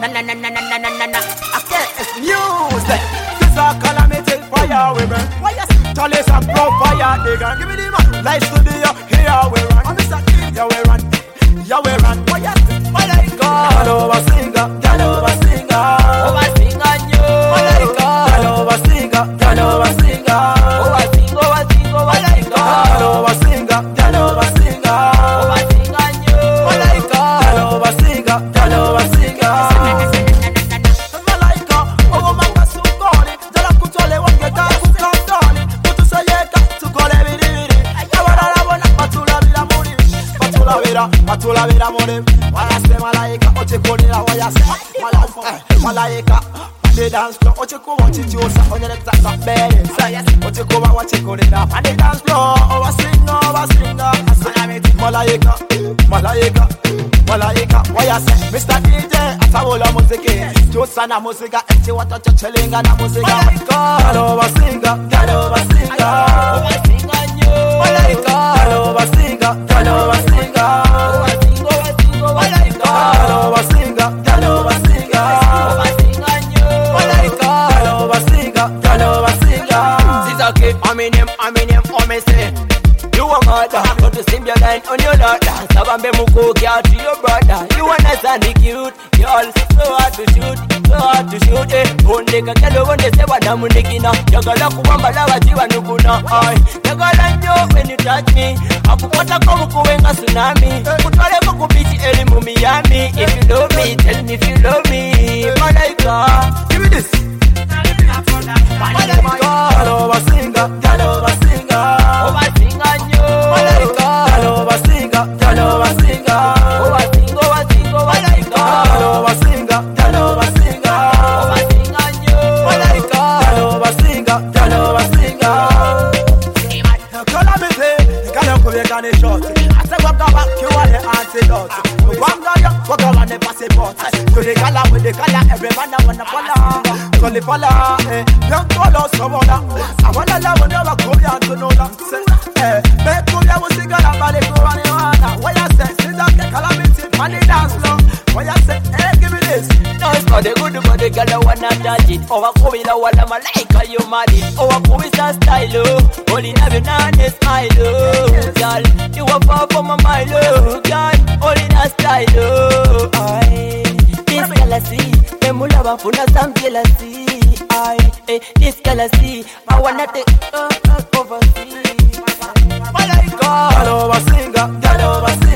na. Okay, it's music. This a calamity fire we burn. Why you see? Chalice and pro fire they gun. Give me the man. Light studio here we run. I'm Mr. King. Yeah we run. Yeah we run. Why you see? Why like God? Girl over singer. Girl over singer. Over singer you. Why like God? Girl over singer. Girl over singer. Over singer. Over singer. Why like God? Girl over singer. Girl over singer. Over singer you. Why like God? Girl over singer. Girl over singer. Patula vida more, why say malaika? Oche konila why say malaika? The dance floor, oche ko watch it yosa, onye nekta sabere. Oche ko watch it konila, and the dance floor, over singer. I say I'm it, malaika, why say Mr. DJ, atawola muziki, yosa na muzika, eti wata chelinga na muzika. God over singer, God over singer, over singer you, malaika, God over singer, God over singer. On your daughter, Sabambe Mukoki out to your brother. You understand the cute, y'all. So hard to shoot, eh. Only Kakalo when they say what I'm making up. Yagala Kuamba Lava Jiva Nukuna. Yagala yo when you touch me. Akupata Komukuenga tsunami. Kutwale Kukubichi Elimu Miami. If you love me, tell me if you love me. Malaika, give me this. Malaika, God over singer, God over singer. Over singer you. Malaika. Over singer, girl over singer, over singer, girl over singer, girl over singer, over singer, you, girl over singer, girl over singer. Calamity, girl you come here and short. I say walk back, you want the antidote. One guy, walk around the passport. To the color with the color, everyone wanna follow. So the follow, don't follow someone. I wanna love when you come here to know that. Make you never sing a body go on the water. Why you say, see that calamity, money dance long. Why you say, hey, give me this. No, it's not the good body, girl, I wanna touch it. Over Koila, wanna malaika, you mad it. Over Koila style, oh. Only have you not a smile, oh. Girl, you are far from my mind, oh. Girl, only that style, oh. This girl I see, them will have a fun of some jealousy. This girl I see, I wanna take overseas. God over singer, God over singer.